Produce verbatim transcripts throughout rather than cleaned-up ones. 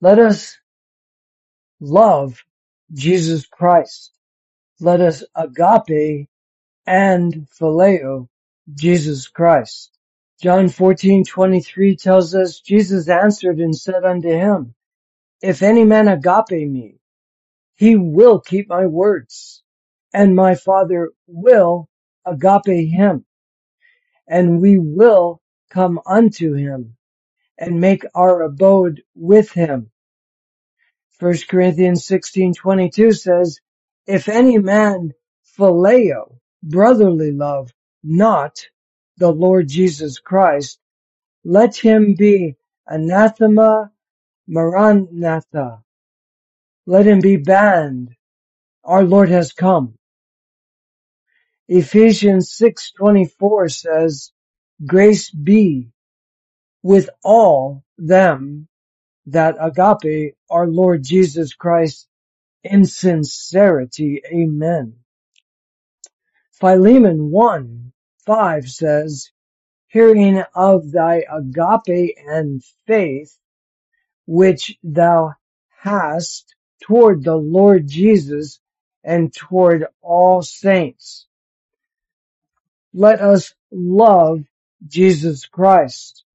Let us love Jesus Christ. Let us agape and phileo Jesus Christ. John fourteen twenty-three tells us, Jesus answered and said unto him, if any man agape me, he will keep my words, and my Father will agape him, and we will come unto him and make our abode with him. First Corinthians sixteen twenty-two says, if any man phileo, brotherly love, not the Lord Jesus Christ, let him be anathema maranatha. Let him be banned. Our Lord has come. Ephesians six twenty-four says, grace be with all them that agape our Lord Jesus Christ in sincerity. Amen. Philemon one five says, hearing of thy agape and faith, which thou hast toward the Lord Jesus and toward all saints. Let us love Jesus Christ.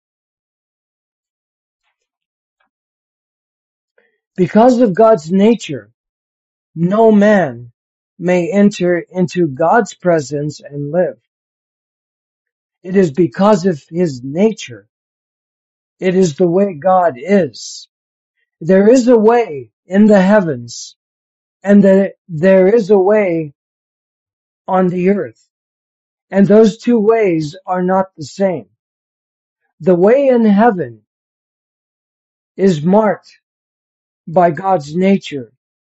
Because of God's nature, no man may enter into God's presence and live. It is because of his nature. It is the way God is. There is a way in the heavens, and that there is a way on the earth. And those two ways are not the same. The way in heaven is marked by God's nature.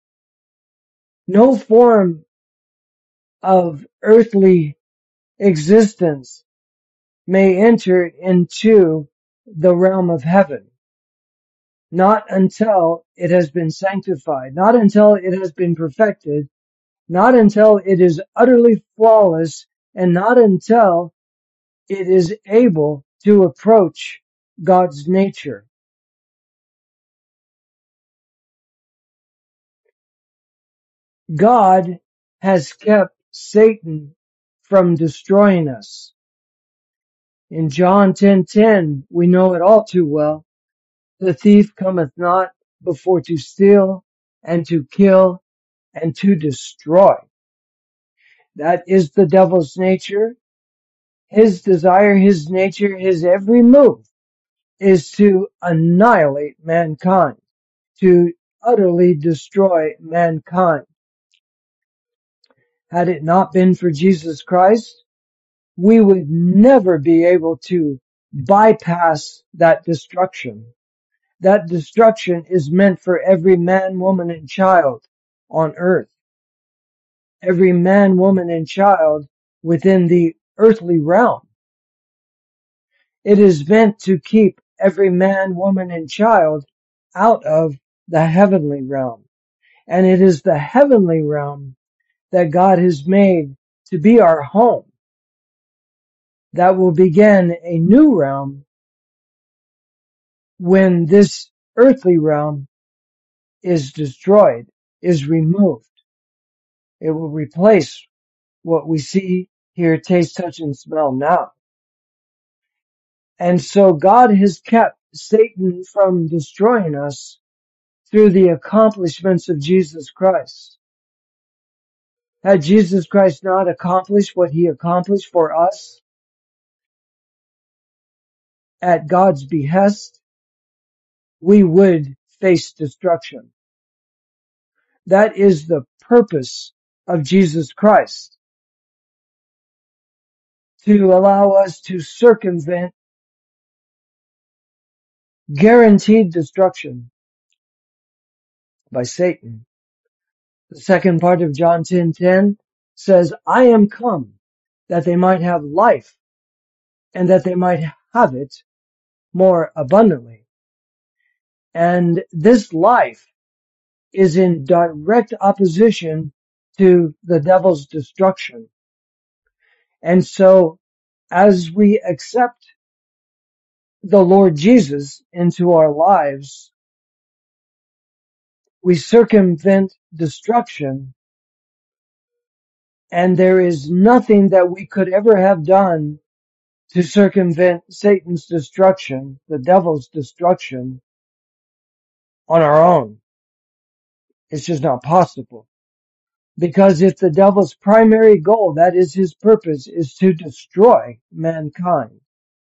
No form of earthly existence may enter into the realm of heaven. Not until it has been sanctified, not until it has been perfected, not until it is utterly flawless, and not until it is able to approach God's nature. God has kept Satan from destroying us. In John ten ten, we know it all too well. The thief cometh not before to steal and to kill and to destroy. That is the devil's nature. His desire, his nature, his every move is to annihilate mankind, to utterly destroy mankind. Had it not been for Jesus Christ, we would never be able to bypass that destruction. That destruction is meant for every man, woman, and child on earth. Every man, woman, and child within the earthly realm. It is meant to keep every man, woman, and child out of the heavenly realm. And it is the heavenly realm that God has made to be our home. That will begin a new realm when this earthly realm is destroyed, is removed. It will replace what we see, hear, taste, touch, and smell now. And so God has kept Satan from destroying us through the accomplishments of Jesus Christ. Had Jesus Christ not accomplished what he accomplished for us at God's behest, we would face destruction. That is the purpose of Jesus Christ, to allow us to circumvent guaranteed destruction by Satan. The second part of John ten ten says, I am come that they might have life and that they might have it more abundantly. And this life is in direct opposition to the devil's destruction. And so as we accept the Lord Jesus into our lives, we circumvent destruction, and there is nothing that we could ever have done to circumvent Satan's destruction, the devil's destruction, on our own. It's just not possible. Because if the devil's primary goal, that is his purpose, is to destroy mankind,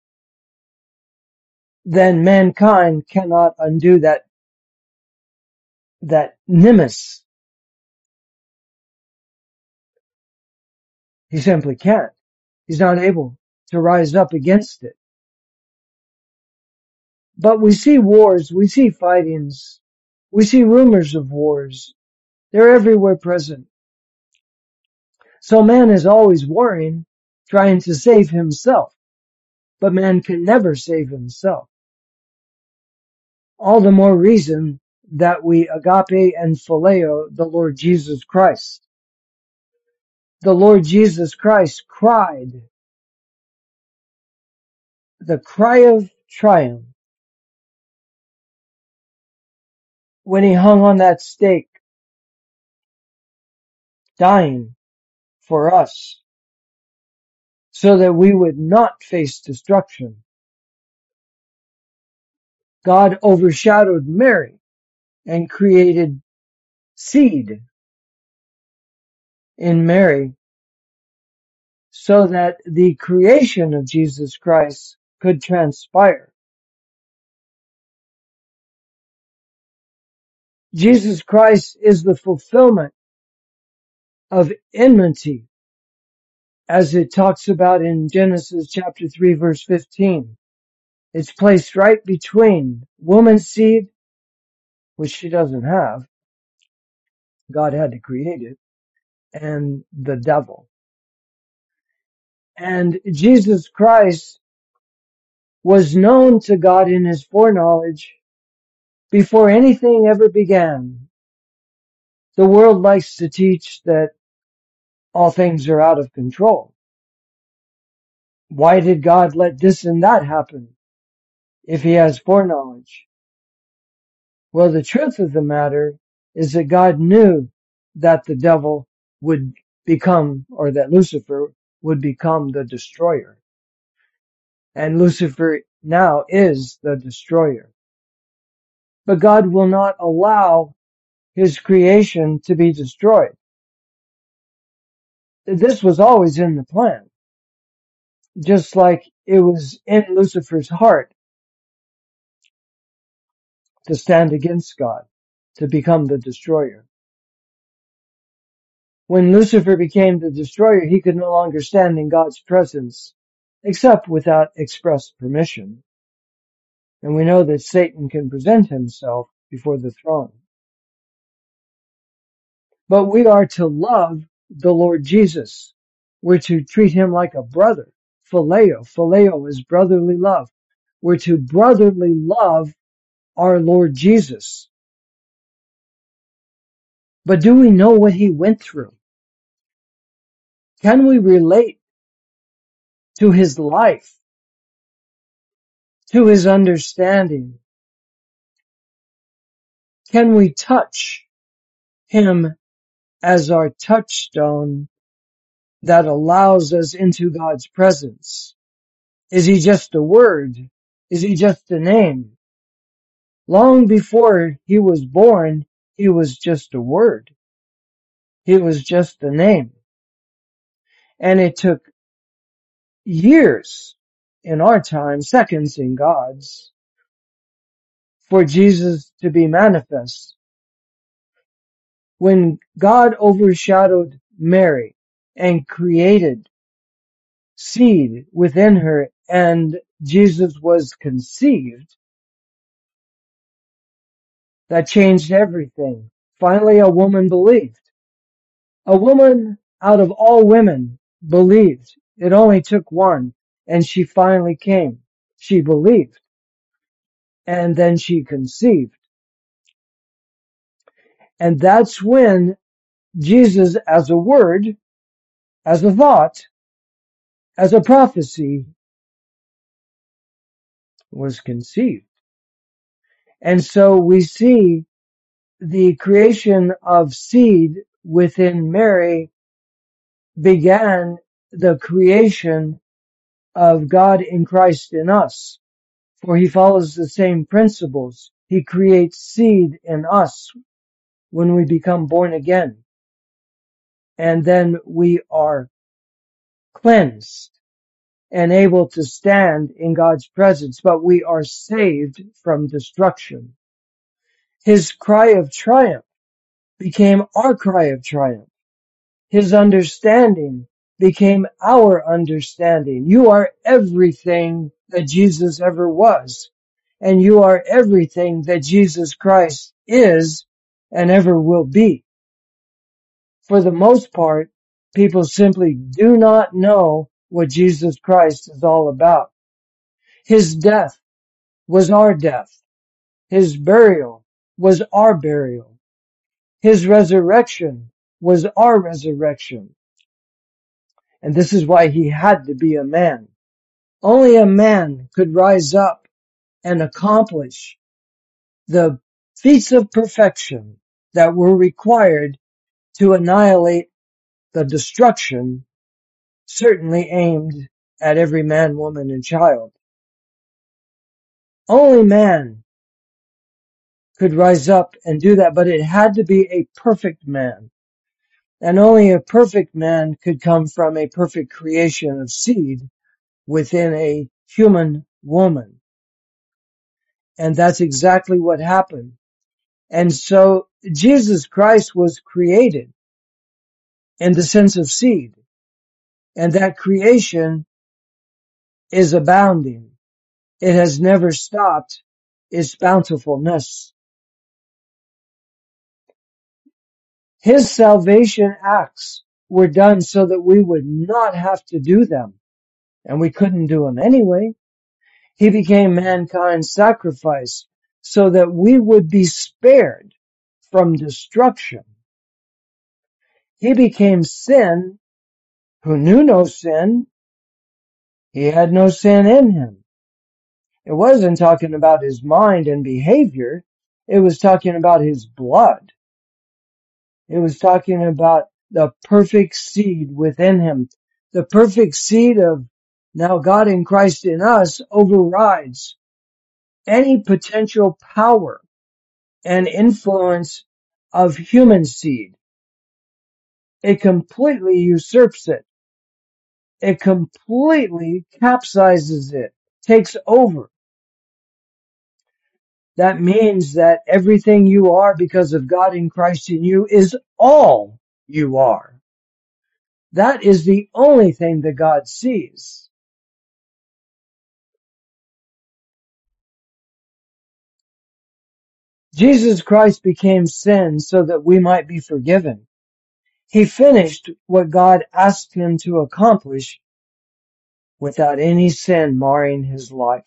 then mankind cannot undo that, that nemesis. He simply can't. He's not able to rise up against it. But we see wars, we see fightings, we see rumors of wars. They're everywhere present. So man is always warring, trying to save himself. But man can never save himself. All the more reason that we agape and phileo the Lord Jesus Christ. The Lord Jesus Christ cried the cry of triumph when he hung on that stake, dying for us, so that we would not face destruction. God overshadowed Mary and created seed in Mary so that the creation of Jesus Christ could transpire. Jesus Christ is the fulfillment of enmity, as it talks about in Genesis chapter three verse fifteen. It's placed right between woman's seed, which she doesn't have. God had to create it, and the devil. And Jesus Christ was known to God in his foreknowledge before anything ever began. The world likes to teach that all things are out of control. Why did God let this and that happen if he has foreknowledge? Well, the truth of the matter is that God knew that the devil would become, or that Lucifer would become the destroyer. And Lucifer now is the destroyer. But God will not allow his creation to be destroyed. This was always in the plan. Just like it was in Lucifer's heart to stand against God, to become the destroyer. When Lucifer became the destroyer, he could no longer stand in God's presence, except without express permission. And we know that Satan can present himself before the throne. But we are to love the Lord Jesus. We're to treat him like a brother. Phileo. Phileo is brotherly love. We're to brotherly love our Lord Jesus. But do we know what he went through? Can we relate to his life, to his understanding? Can we touch him as our touchstone that allows us into God's presence? Is he just a word? Is he just a name? Long before he was born, he was just a word. He was just a name. And it took years in our time, seconds in God's, for Jesus to be manifest. When God overshadowed Mary and created seed within her and Jesus was conceived, that changed everything. Finally, a woman believed. A woman out of all women believed. It only took one, and she finally came. She believed. And then she conceived. And that's when Jesus, as a word, as a thought, as a prophecy, was conceived. And so we see the creation of seed within Mary began the creation of God in Christ in us. For he follows the same principles. He creates seed in us when we become born again. And then we are cleansed and able to stand in God's presence, but we are saved from destruction. His cry of triumph became our cry of triumph. His understanding became our understanding. You are everything that Jesus ever was, and you are everything that Jesus Christ is and ever will be. For the most part, people simply do not know what Jesus Christ is all about. His death was our death. His burial was our burial. His resurrection was our resurrection. And this is why he had to be a man. Only a man could rise up and accomplish the feats of perfection that were required to annihilate the destruction certainly aimed at every man, woman, and child. Only man could rise up and do that, but it had to be a perfect man. And only a perfect man could come from a perfect creation of seed within a human woman. And that's exactly what happened. And so Jesus Christ was created in the sense of seed. And that creation is abounding. It has never stopped its bountifulness. His salvation acts were done so that we would not have to do them. And we couldn't do them anyway. He became mankind's sacrifice so that we would be spared from destruction. He became sin who knew no sin. He had no sin in him. It wasn't talking about his mind and behavior. It was talking about his blood. It was talking about the perfect seed within him. The perfect seed of now God in Christ in us overrides any potential power and influence of human seed. It completely usurps it. It completely capsizes it, takes over. That means that everything you are because of God in Christ in you is all you are. That is the only thing that God sees. Jesus Christ became sin so that we might be forgiven. He finished what God asked him to accomplish without any sin marring his life.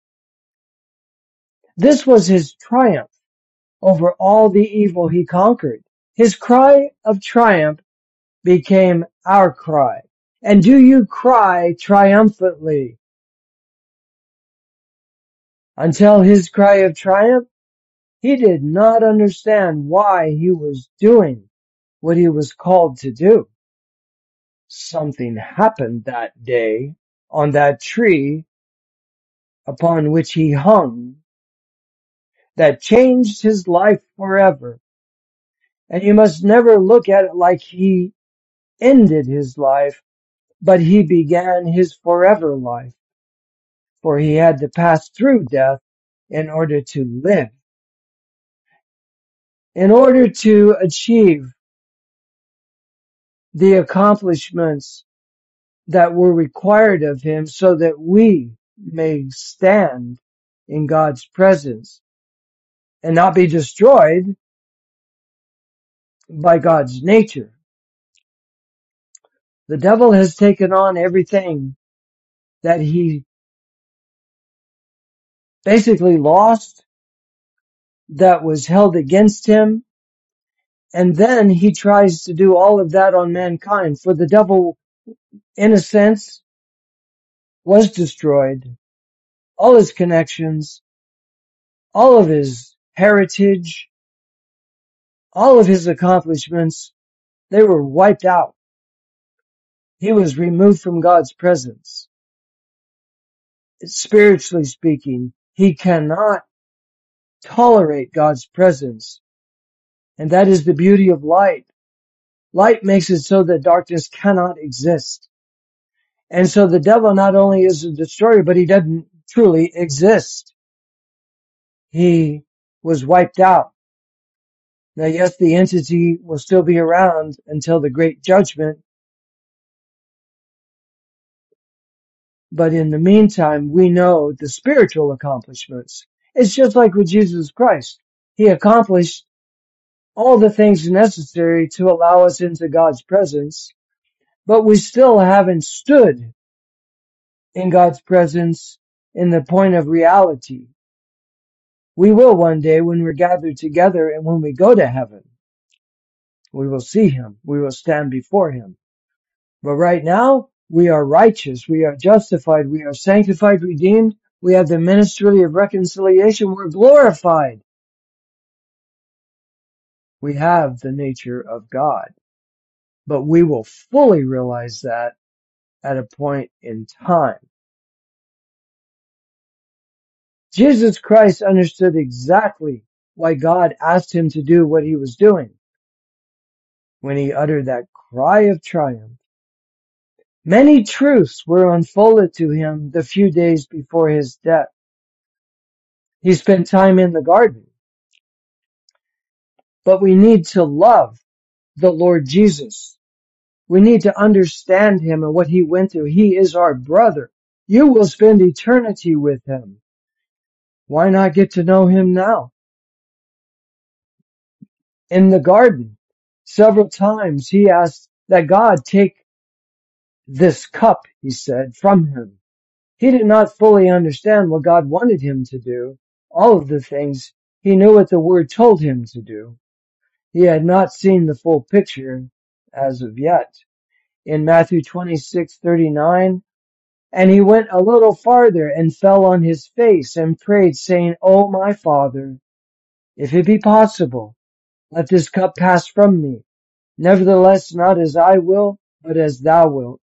This was his triumph over all the evil he conquered. His cry of triumph became our cry. And do you cry triumphantly? Until his cry of triumph, he did not understand why he was doing what he was called to do. Something happened that day on that tree upon which he hung that changed his life forever. And you must never look at it like he ended his life, but he began his forever life. For he had to pass through death in order to live. In order to achieve the accomplishments that were required of him so that we may stand in God's presence and not be destroyed by God's nature. The devil has taken on everything that he basically lost, that was held against him, and then he tries to do all of that on mankind. For the devil, in a sense, was destroyed. All his connections, all of his heritage, All of his accomplishments, they were wiped out. He was removed from God's presence. Spiritually speaking, he cannot tolerate God's presence. And that is the beauty of light. Light makes it so that darkness cannot exist. And so the devil not only is a destroyer, but he doesn't truly exist. He was wiped out. Now, yes, the entity will still be around until the great judgment. But in the meantime, we know the spiritual accomplishments. It's just like with Jesus Christ. He accomplished all the things necessary to allow us into God's presence, but we still haven't stood in God's presence in the point of reality. We will one day when we're gathered together and when we go to heaven. We will see him. We will stand before him. But right now, we are righteous. We are justified. We are sanctified, redeemed. We have the ministry of reconciliation. We're glorified. We have the nature of God. But we will fully realize that at a point in time. Jesus Christ understood exactly why God asked him to do what he was doing when he uttered that cry of triumph. Many truths were unfolded to him the few days before his death. He spent time in the garden. But we need to love the Lord Jesus. We need to understand him and what he went through. He is our brother. You will spend eternity with him. Why not get to know him now? In the garden, several times he asked that God take this cup, he said, from him. He did not fully understand what God wanted him to do. All of the things, he knew what the word told him to do. He had not seen the full picture as of yet. In Matthew twenty-six thirty-nine, and he went a little farther and fell on his face and prayed, saying, "O my Father, if it be possible, let this cup pass from me. Nevertheless, not as I will, but as thou wilt."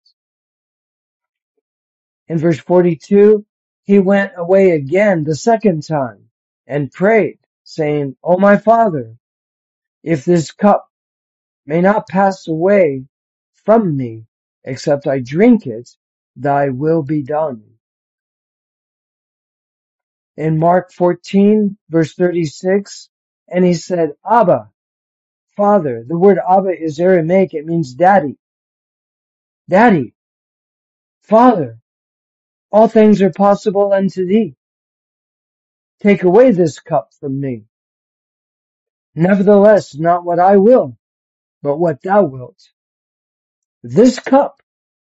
In verse forty-two, he went away again the second time and prayed, saying, "O my Father, if this cup may not pass away from me, except I drink it, thy will be done." In Mark fourteen, verse thirty-six, and he said, "Abba, Father." The word Abba is Aramaic. It means daddy. Daddy, Father, all things are possible unto thee. Take away this cup from me. Nevertheless, not what I will, but what thou wilt. This cup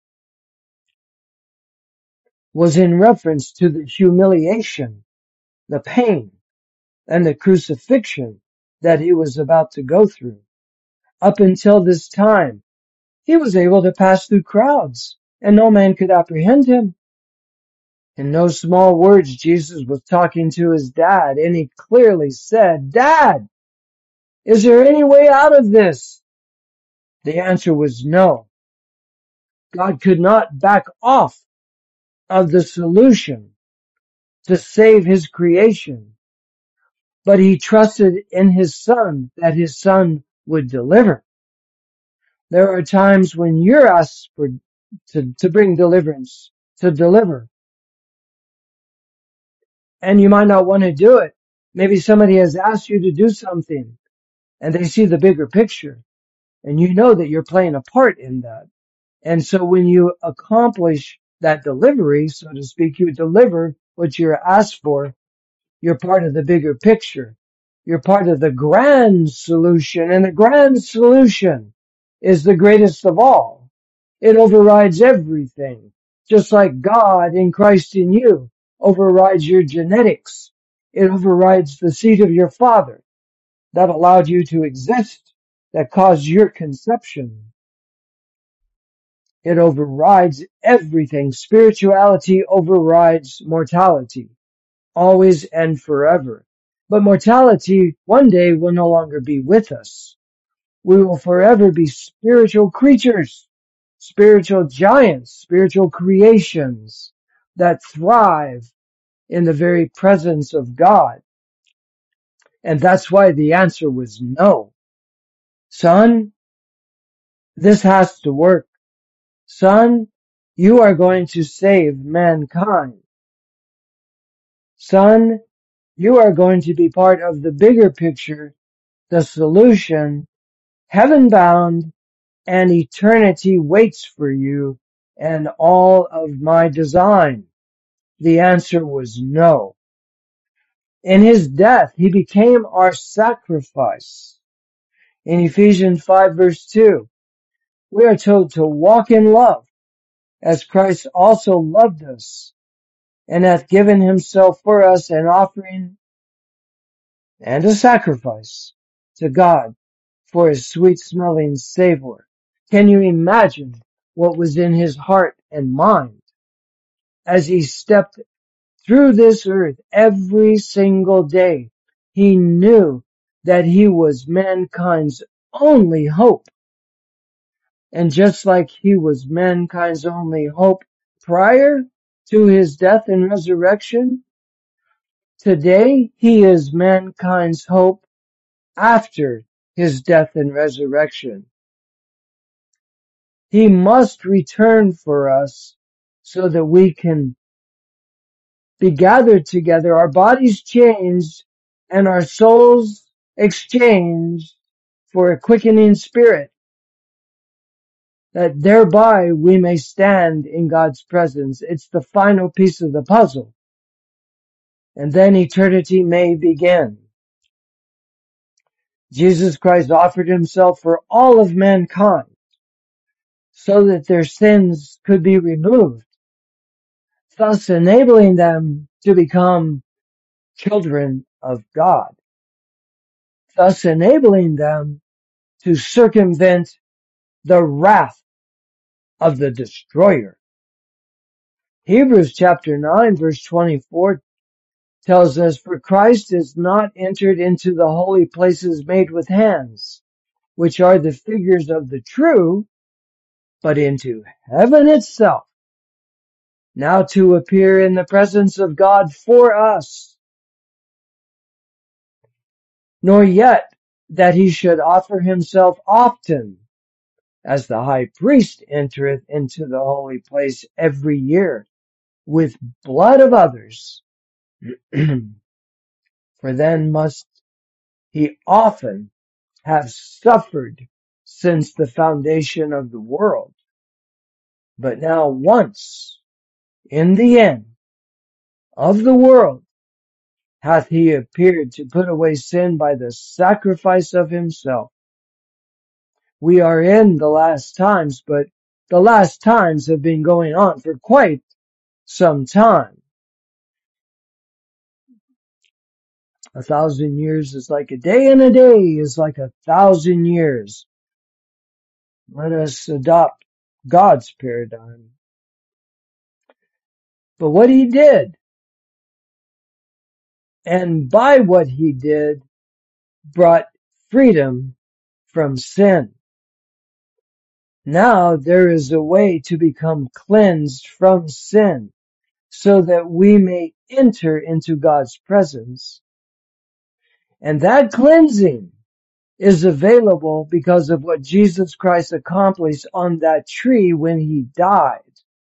was in reference to the humiliation, the pain, and the crucifixion that he was about to go through. Up until this time, he was able to pass through crowds, and no man could apprehend him. In no small words, Jesus was talking to his dad, and he clearly said, "Dad, is there any way out of this?" The answer was no. God could not back off of the solution to save his creation, but he trusted in his son that his son would deliver. There are times when you're asked for to, to bring deliverance, to deliver, and you might not want to do it. Maybe somebody has asked you to do something and they see the bigger picture and you know that you're playing a part in that. And so when you accomplish that delivery, so to speak, you deliver what you're asked for, you're part of the bigger picture. You're part of the grand solution, and the grand solution is the greatest of all. It overrides everything, just like God in Christ in you overrides your genetics. It overrides the seed of your father that allowed you to exist, that caused your conception. It overrides everything. Spirituality overrides mortality, always and forever. But mortality one day will no longer be with us. We will forever be spiritual creatures, spiritual giants, spiritual creations that thrive in the very presence of God. And that's why the answer was no. Son, this has to work. Son, you are going to save mankind. Son, you are going to be part of the bigger picture, the solution, heaven bound, and eternity waits for you and all of my design. The answer was no. In his death, he became our sacrifice. In Ephesians five verse two, we are told to walk in love as Christ also loved us and hath given himself for us an offering and a sacrifice to God for his sweet smelling savor. Can you imagine what was in his heart and mind as he stepped through this earth every single day? He knew that he was mankind's only hope. And just like he was mankind's only hope prior to his death and resurrection, today he is mankind's hope after his death and resurrection. He must return for us so that we can be gathered together, our bodies changed, and our souls exchanged for a quickening spirit, that thereby we may stand in God's presence. It's the final piece of the puzzle. And then eternity may begin. Jesus Christ offered himself for all of mankind so that their sins could be removed, thus enabling them to become children of God, thus enabling them to circumvent the wrath of the destroyer. Hebrews chapter nine verse twenty-four tells us, for Christ is not entered into the holy places made with hands, which are the figures of the true, but into heaven itself, now to appear in the presence of God for us. Nor yet that he should offer himself often, as the high priest entereth into the holy place every year, with blood of others. For then must he often have suffered since the foundation of the world. But now once, in the end of the world, hath he appeared to put away sin by the sacrifice of himself. We are in the last times, but the last times have been going on for quite some time. A thousand years is like a day, and a day is like a thousand years. Let us adopt God's paradigm. But what he did, and by what he did, brought freedom from sin. Now there is a way to become cleansed from sin so that we may enter into God's presence. And that cleansing is available because of what Jesus Christ accomplished on that tree when he died.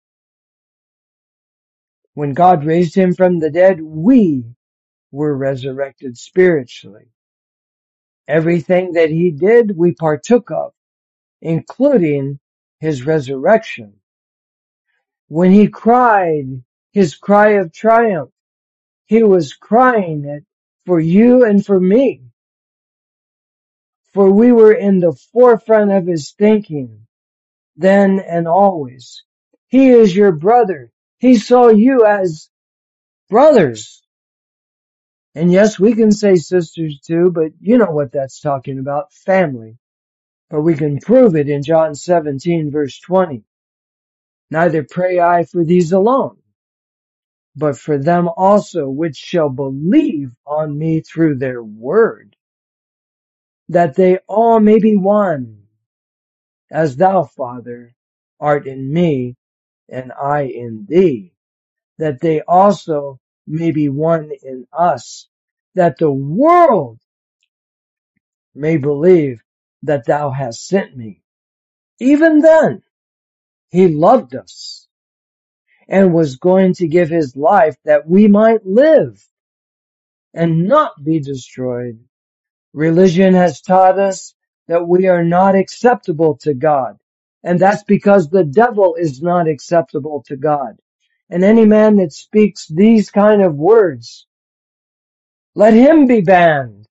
When God raised him from the dead, we were resurrected spiritually. Everything that he did, we partook of, including his resurrection. When he cried his cry of triumph, he was crying it for you and for me. For we were in the forefront of his thinking, then and always. He is your brother. He saw you as brothers. And yes, we can say sisters too, but you know what that's talking about, family. But we can prove it in John seventeen verse twenty. Neither pray I for these alone, but for them also which shall believe on me through their word, that they all may be one, as thou, Father, art in me, and I in thee, that they also may be one in us, that the world may believe that thou hast sent me. Even then, he loved us and was going to give his life that we might live and not be destroyed. Religion has taught us that we are not acceptable to God, and that's because the devil is not acceptable to God. And any man that speaks these kind of words, let him be banned.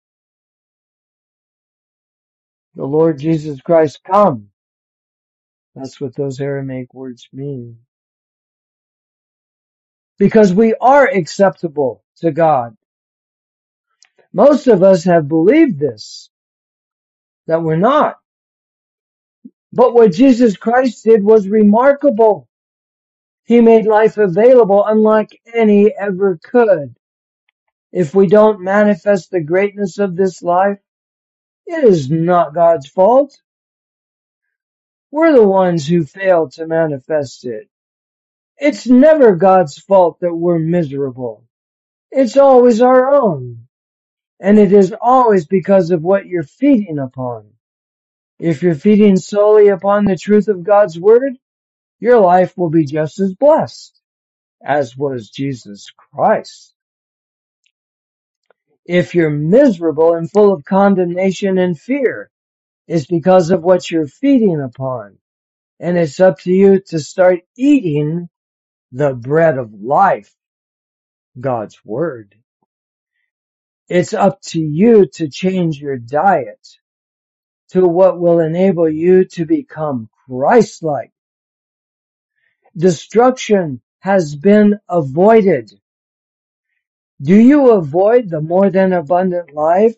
The Lord Jesus Christ come. That's what those Aramaic words mean. Because we are acceptable to God. Most of us have believed this, that we're not. But what Jesus Christ did was remarkable. He made life available unlike any ever could. If we don't manifest the greatness of this life, it is not God's fault. We're the ones who fail to manifest it. It's never God's fault that we're miserable. It's always our own. And it is always because of what you're feeding upon. If you're feeding solely upon the truth of God's word, your life will be just as blessed as was Jesus Christ. If you're miserable and full of condemnation and fear, it's because of what you're feeding upon. And it's up to you to start eating the bread of life, God's word. It's up to you to change your diet to what will enable you to become Christ-like. Destruction has been avoided. Do you avoid the more than abundant life?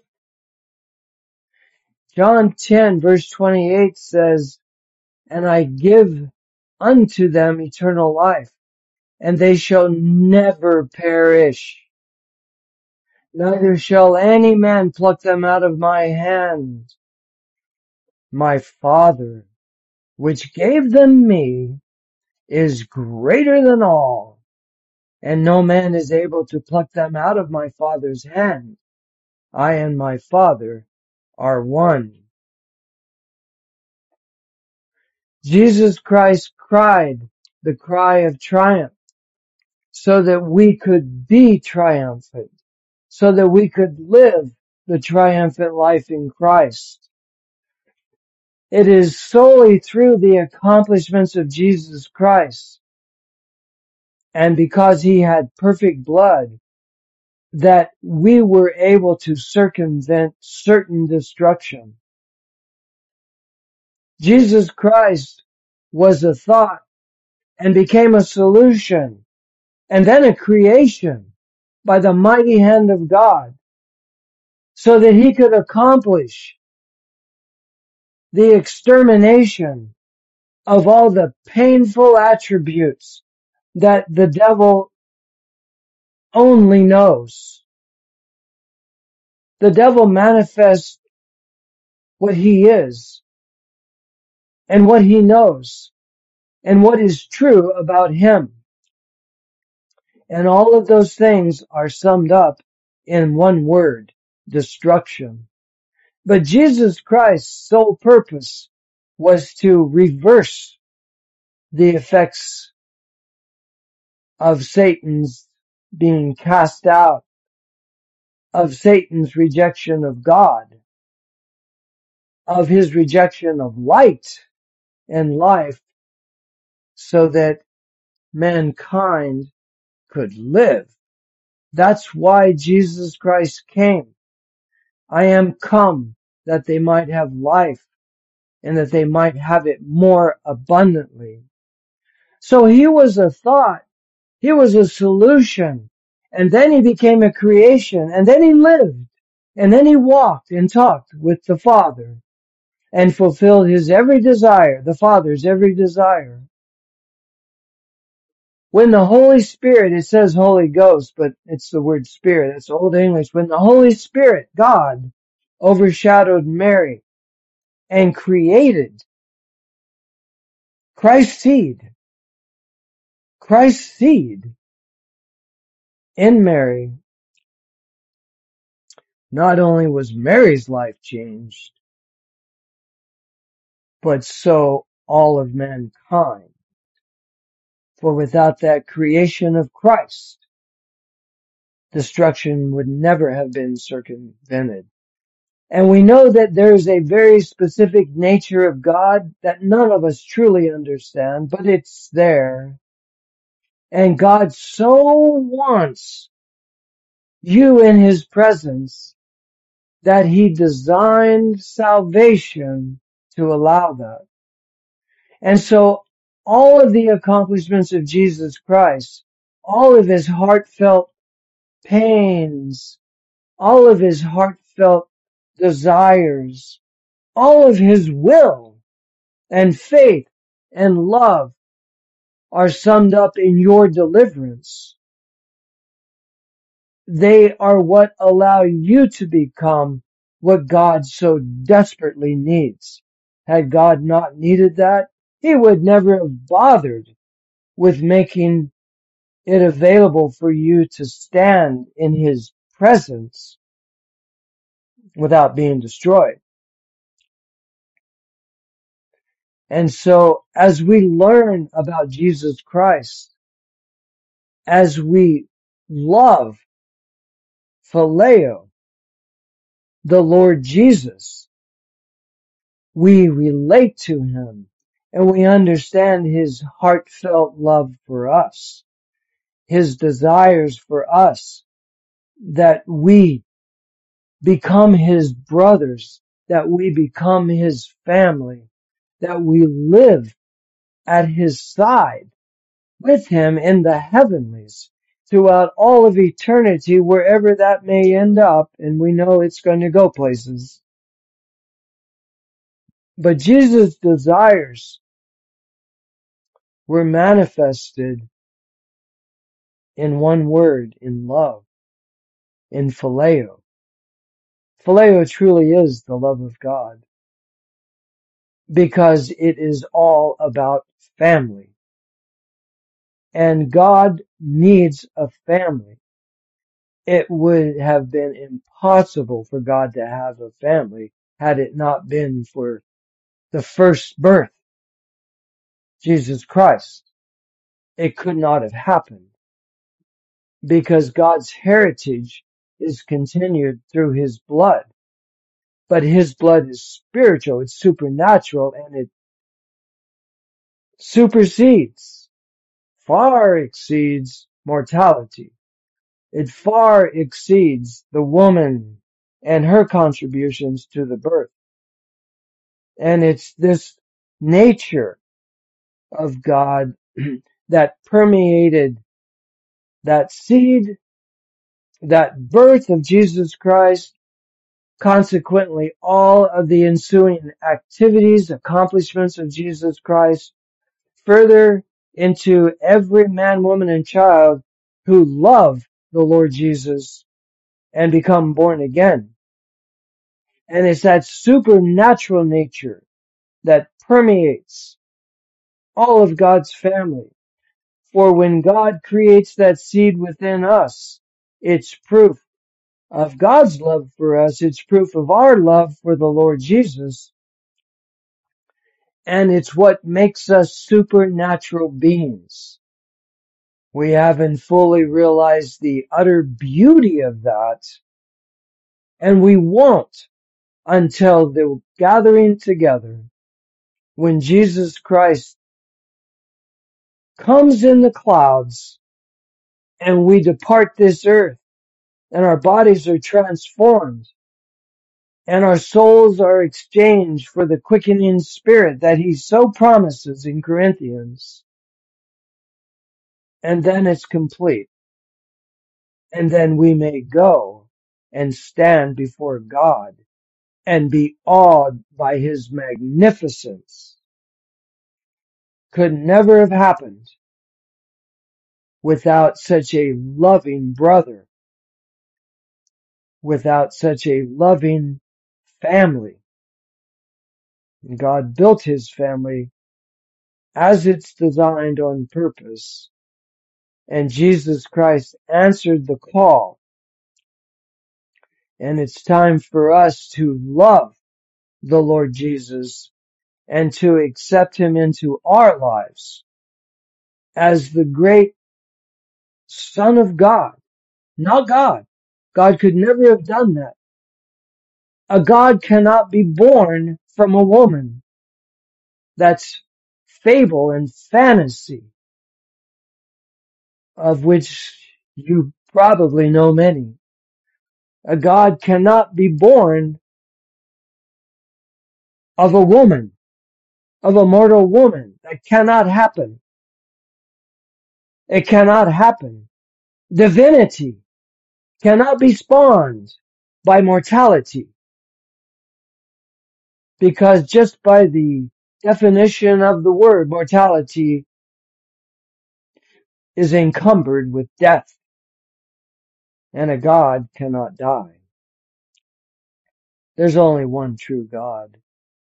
John ten verse twenty-eight says, and I give unto them eternal life, and they shall never perish. Neither shall any man pluck them out of my hand. My Father, which gave them me, is greater than all, and no man is able to pluck them out of my Father's hand. I and my Father are one. Jesus Christ cried the cry of triumph so that we could be triumphant, so that we could live the triumphant life in Christ. It is solely through the accomplishments of Jesus Christ, and because he had perfect blood, that we were able to circumvent certain destruction. Jesus Christ was a thought and became a solution and then a creation by the mighty hand of God so that he could accomplish the extermination of all the painful attributes that the devil only knows. The devil manifests what he is and what he knows and what is true about him. And all of those things are summed up in one word, destruction. But Jesus Christ's sole purpose was to reverse the effects of Satan's being cast out, of Satan's rejection of God, of his rejection of light and life, so that mankind could live. That's why Jesus Christ came. I am come that they might have life and that they might have it more abundantly. So he was a thought. He was a solution. And then he became a creation. And then he lived. And then he walked and talked with the Father and fulfilled his every desire, the Father's every desire. When the Holy Spirit, it says Holy Ghost, but it's the word Spirit. It's Old English. When the Holy Spirit, God, overshadowed Mary and created Christ's seed, Christ's seed in Mary, not only was Mary's life changed, but so all of mankind. For without that creation of Christ, destruction would never have been circumvented. And we know that there is a very specific nature of God that none of us truly understand, but it's there. And God so wants you in His presence that He designed salvation to allow that. And so all of the accomplishments of Jesus Christ, all of His heartfelt pains, all of His heartfelt desires, all of His will and faith and love are summed up in your deliverance. They are what allow you to become what God so desperately needs. Had God not needed that, He would never have bothered with making it available for you to stand in His presence without being destroyed. And so as we learn about Jesus Christ, as we love, phileo, the Lord Jesus, we relate to Him and we understand His heartfelt love for us, His desires for us, that we become His brothers, that we become His family, that we live at His side with Him in the heavenlies throughout all of eternity, wherever that may end up, and we know it's going to go places. But Jesus' desires were manifested in one word, in love, in phileo. Phileo truly is the love of God, because it is all about family. And God needs a family. It would have been impossible for God to have a family had it not been for the first birth, Jesus Christ. It could not have happened because God's heritage is continued through His blood. But His blood is spiritual, it's supernatural, and it supersedes, far exceeds mortality. It far exceeds the woman and her contributions to the birth. And it's this nature of God that permeated that seed, that birth of Jesus Christ, consequently all of the ensuing activities, accomplishments of Jesus Christ, further into every man, woman, and child who love the Lord Jesus and become born again. And it's that supernatural nature that permeates all of God's family. For when God creates that seed within us, it's proof of God's love for us. It's proof of our love for the Lord Jesus. And it's what makes us supernatural beings. We haven't fully realized the utter beauty of that, and we won't until the gathering together when Jesus Christ comes in the clouds and we depart this earth and our bodies are transformed and our souls are exchanged for the quickening spirit that He so promises in Corinthians. And then it's complete. And then we may go and stand before God and be awed by His magnificence. Could never have happened without such a loving brother, without such a loving family. And God built his family as it's designed on purpose. And Jesus Christ answered the call. And it's time for us to love the Lord Jesus and to accept him into our lives as the great Son of God. Not God. God could never have done that. A God cannot be born from a woman. That's fable and fantasy, of which you probably know many. A God cannot be born of a woman, of a mortal woman. That cannot happen. It cannot happen. Divinity cannot be spawned by mortality, because just by the definition of the word, mortality is encumbered with death, and a God cannot die. There's only one true God,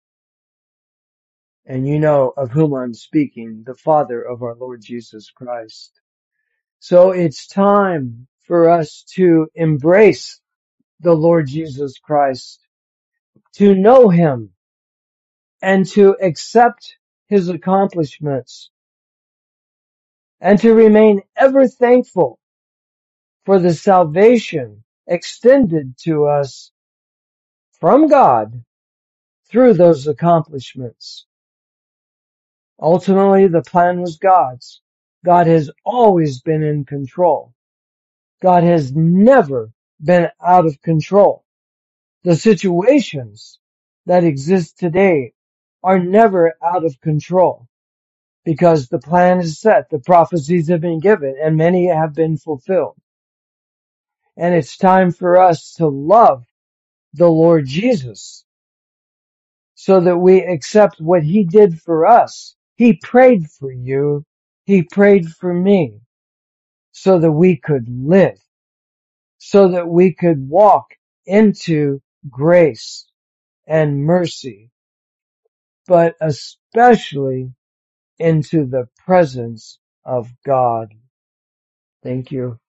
and you know of whom I'm speaking, the Father of our Lord Jesus Christ. So it's time for us to embrace the Lord Jesus Christ, to know him, and to accept his accomplishments, and to remain ever thankful for the salvation extended to us from God through those accomplishments. Ultimately, the plan was God's. God has always been in control. God has never been out of control. The situations that exist today are never out of control, because the plan is set, the prophecies have been given, and many have been fulfilled. And it's time for us to love the Lord Jesus so that we accept what he did for us. He prayed for you. He prayed for me so that we could live, so that we could walk into grace and mercy, but especially into the presence of God. Thank you.